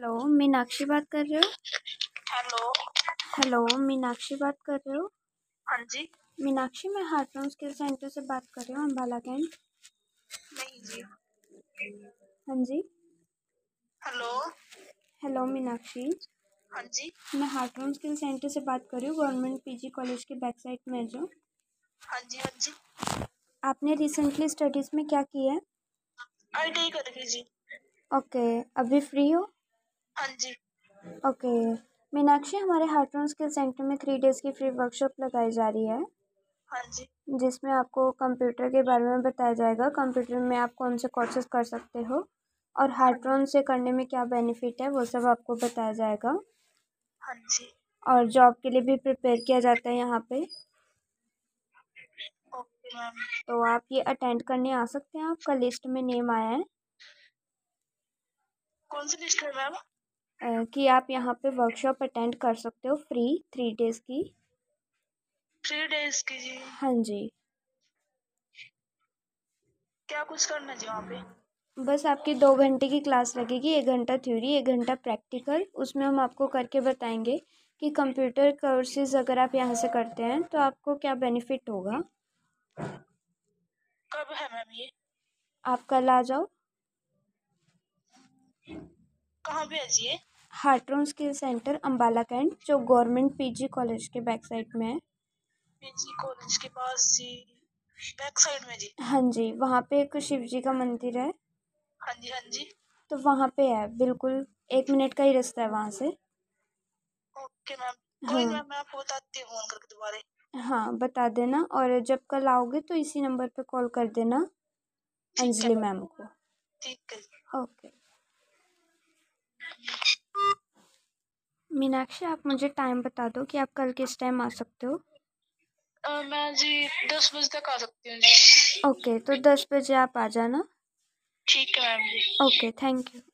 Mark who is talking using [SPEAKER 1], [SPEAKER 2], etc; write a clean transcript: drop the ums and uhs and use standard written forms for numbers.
[SPEAKER 1] Hello, Meenakshi बात कर रहे हो?
[SPEAKER 2] हेलो।
[SPEAKER 1] हेलो, मीनाक्षी बात कर रहे हो?
[SPEAKER 2] हाँ जी।
[SPEAKER 1] मीनाक्षी, मैं हार्टरन स्किल सेंटर से बात कर रही हूँ, अम्बाला कैंट।
[SPEAKER 2] नहीं जी।
[SPEAKER 1] हाँ जी।
[SPEAKER 2] हेलो।
[SPEAKER 1] हेलो मीनाक्षी,
[SPEAKER 2] हाँ जी।
[SPEAKER 1] मैं हार्टरन स्किल सेंटर से बात कर रही हूँ, गवर्नमेंट पीजी कॉलेज की बैक साइड में है जो।
[SPEAKER 2] हाँ जी। हाँ जी।
[SPEAKER 1] आपने रिसेंटली स्टडीज़ में क्या किया है?
[SPEAKER 2] आईटीआई करेंगे जी।
[SPEAKER 1] ओके, अभी फ्री हो?
[SPEAKER 2] हाँ जी।
[SPEAKER 1] ओके मीनाक्षी, हमारे हार्टरन स्किल सेंटर में 3 डेज़ की फ्री वर्कशॉप लगाई जा रही है,
[SPEAKER 2] हाँ जी।
[SPEAKER 1] जिसमें आपको कंप्यूटर के बारे में बताया जाएगा। कंप्यूटर में आप कौन से कोर्सेज कर सकते हो और
[SPEAKER 2] हाँ जी।
[SPEAKER 1] हार्टरन से करने में क्या बेनिफिट है, वो सब आपको बताया जाएगा।
[SPEAKER 2] हाँ जी।
[SPEAKER 1] और जॉब के लिए भी प्रिपेयर किया जाता है यहाँ पे।
[SPEAKER 2] Okay ma'am.
[SPEAKER 1] तो आप ये अटेंड करने आ सकते हैं, आपका लिस्ट में नेम आया है
[SPEAKER 2] कौन सी लिस्ट है मैम?
[SPEAKER 1] कि आप यहाँ पे वर्कशॉप अटेंड कर सकते हो फ्री 3 डेज़ की।
[SPEAKER 2] 3 डेज की जी।
[SPEAKER 1] हाँ जी।
[SPEAKER 2] क्या कुछ करना है जी वहाँ पे?
[SPEAKER 1] बस आपकी 2 घंटे की क्लास लगेगी, 1 घंटा थ्योरी, 1 घंटा प्रैक्टिकल। उसमें हम आपको करके बताएंगे कि कंप्यूटर कोर्सेज अगर आप यहाँ से करते हैं तो आपको क्या बेनिफिट होगा।
[SPEAKER 2] कब है मैम ये?
[SPEAKER 1] आप कल आ जाओ।
[SPEAKER 2] कहाँ पे है जी ये?
[SPEAKER 1] Hartron skill centre Ambala cantt, जो गवर्नमेंट पीजी कॉलेज के बैक साइड में है।
[SPEAKER 2] पीजी कॉलेज के पास जी, बैक साइड में जी।
[SPEAKER 1] हाँ जी, वहाँ पे एक शिव जी का मंदिर है,
[SPEAKER 2] हाँ जी। हाँ जी।
[SPEAKER 1] तो वहाँ पे है, बिल्कुल 1 मिनट का ही रास्ता है वहाँ से।
[SPEAKER 2] Okay ma'am. कोई नहीं
[SPEAKER 1] हाँ
[SPEAKER 2] मैम, मैं आपको बताती हूँ फोन करके दोबारा।
[SPEAKER 1] हाँ, बता देना। और जब कल आओगे तो इसी नंबर पे कॉल कर देना
[SPEAKER 2] ठीक है
[SPEAKER 1] अंजलि
[SPEAKER 2] मैम।
[SPEAKER 1] मैम को।
[SPEAKER 2] ठीक है जी।
[SPEAKER 1] ओके मीनाक्षी, आप मुझे टाइम बता दो कि आप कल किस टाइम आ सकते हो।
[SPEAKER 2] मैं जी 10 बजे तक आ सकती हूँ जी।
[SPEAKER 1] ओके, तो 10 बजे आप आ जाना।
[SPEAKER 2] ठीक है मैम जी।
[SPEAKER 1] Okay, thank you.